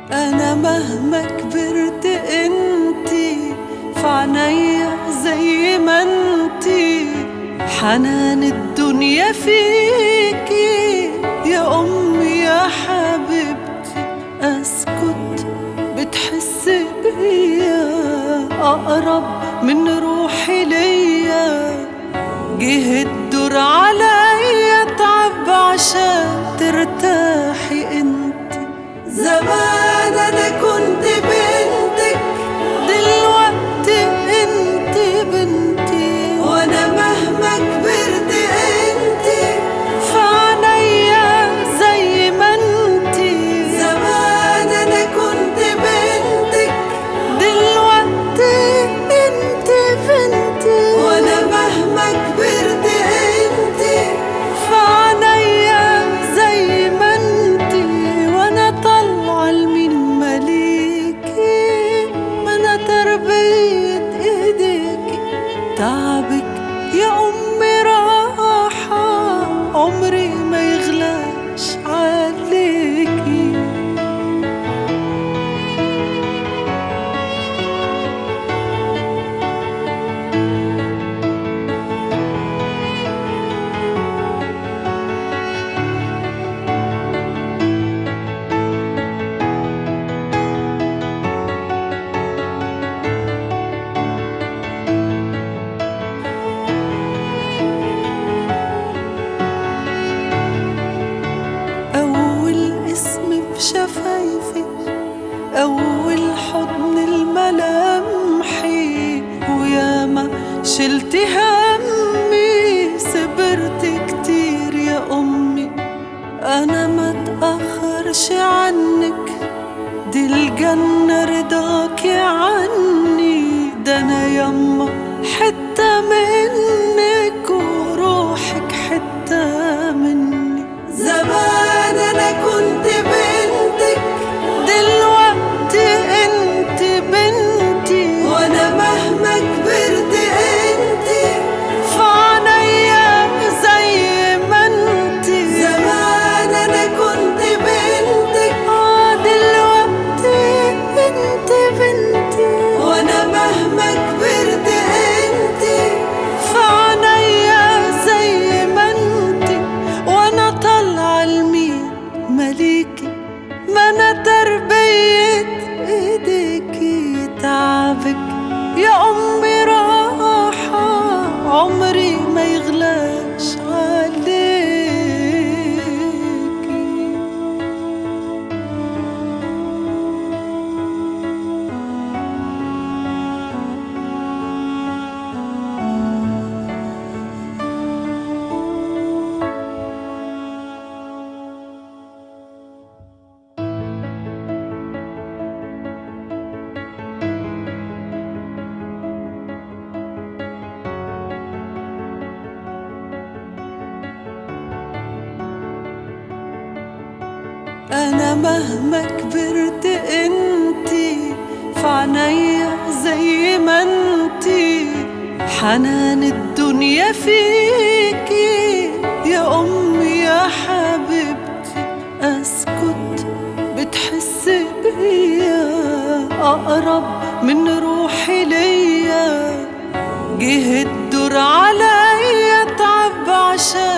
أنا مهما كبرت انتي في عينيا زي ما انتي، حنان الدنيا فيكي يا أمي يا حبيبتي. أسكت بتحسي بيا أقرب من روحي ليا، جه الدور عليا تعب عشان ترتاحي انتي. زمان أنا كنت بنتك، دلوقتي انتي بنتي، وأنا مهما كبرت انتي في عينيا زي ما انتي. زمان أنا كنت بنتك، دلوقتي انتي بنتي، وأنا مهما كبرت انتي في عينيا زي ما انتي. وأنا طالعة لمين مليكي، ما أنا تربية ايديكي. تعبك يا أمي راحة، عمري ما يغلاش عليكي. شفايفي أول حضن الملامحي، وياما شلتي همي صبرت كتير يا أمي. أنا ما تأخرش عنك، دي الجنة رضاكي عني. ده أنا يما حتة منك وروحك حتة مني. زمان أنا كنت بنتك، دلوقتي انت بنتي، وانا مهما كبرت انتي في عينيا زي ما انتي. زمان انا كنت بنتك، دلوقتي انت بنتي، وانا مهما كبرت انتي في عينيا زي ما انتي. وانا طالعة لمين مليكي، ما أنا تربية ايديكي. تعبك يا أمي راحة، عمري ما يغلاش عليكي. أنا مهما كبرت انتي في عينيا زي ما انتي، حنان الدنيا فيكي يا أمي يا حبيبتي. أسكت بتحسي بيا أقرب من روحي ليا، جه الدور عليا تعب عشان